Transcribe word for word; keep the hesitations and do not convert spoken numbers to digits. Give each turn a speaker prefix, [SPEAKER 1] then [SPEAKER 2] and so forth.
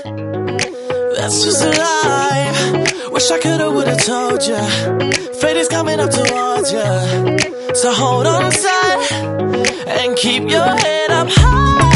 [SPEAKER 1] That's just life. Wish I coulda, woulda told ya. Fate is coming up towards ya. So hold on tight and keep your head up high.